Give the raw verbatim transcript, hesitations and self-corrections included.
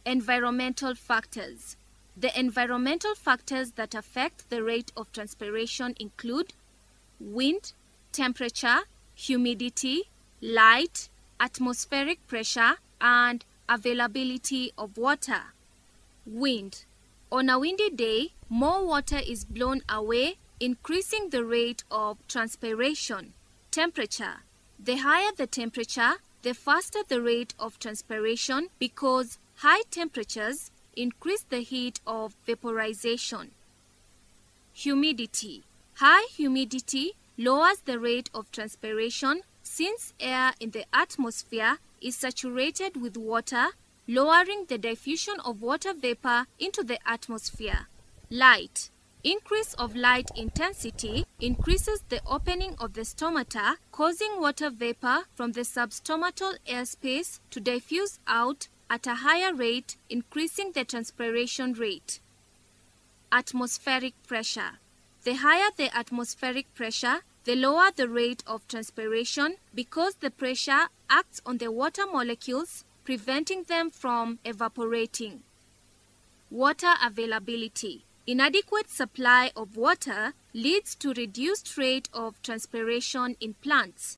Environmental factors. The environmental factors that affect the rate of transpiration include wind, temperature, humidity, light, atmospheric pressure, and availability of water. Wind. On a windy day, more water is blown away, increasing the rate of transpiration. Temperature. The higher the temperature, the faster the rate of transpiration because high temperatures increase the heat of vaporization. Humidity. High humidity lowers the rate of transpiration since air in the atmosphere is saturated with water, lowering the diffusion of water vapor into the atmosphere. Light. Increase of light intensity increases the opening of the stomata, causing water vapor from the substomatal airspace to diffuse out at a higher rate, increasing the transpiration rate. Atmospheric pressure. The higher the atmospheric pressure, the lower the rate of transpiration because the pressure acts on the water molecules, preventing them from evaporating. Water availability. Inadequate supply of water leads to reduced rate of transpiration in plants.